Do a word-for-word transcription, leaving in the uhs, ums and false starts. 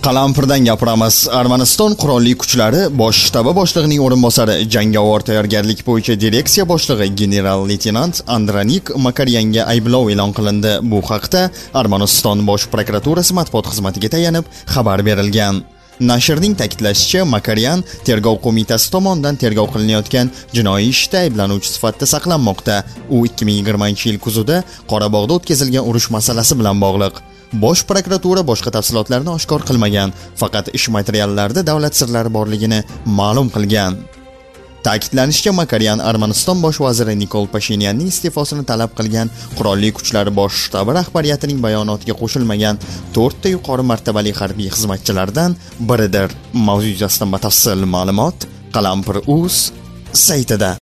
Qalampirdan gapiramiz. Armaniston qurolli kuchlari bosh shtabi boshlig'ining o'rinbosari, jangovar tayyorgarlik bo'yicha direksiya boshlig'i general-leytenant Andranik Makaryanga ayblov e'lon qilindi. Bu haqda Armaniston bosh prokuraturasi matbuot xizmatiga tayanib xabar berilgan. Nashrning ta'kidlashicha, Makaryan tergov qo'mitasi tomonidan tergov qilinayotgan jinoiy ishda ayblanuvchi sifatida saqlanmoqda. U ikki ming yigirmanchi yil kuzida Qorabog'da o'tkazilgan urush masalasi bilan bog'liq. Bosh prokuratura boshqa tafsilotlarni oshkor qilmagan, faqat ish materiallarida davlat sirlari borligini ma'lum qilgan. Ta'kidlanishicha, Makaryan Armaniston bosh vaziri Nikol Pashinyanning iste'fosini talab qilgan qurolli kuchlar bosh shtabi rahbariyatining bayonotiga qo'shilmagan to'rtta yuqori martabali harbiy xizmatchilardan biridir. Mavzu yuzasidan batafsil ma'lumot Qalampir.uz saytida.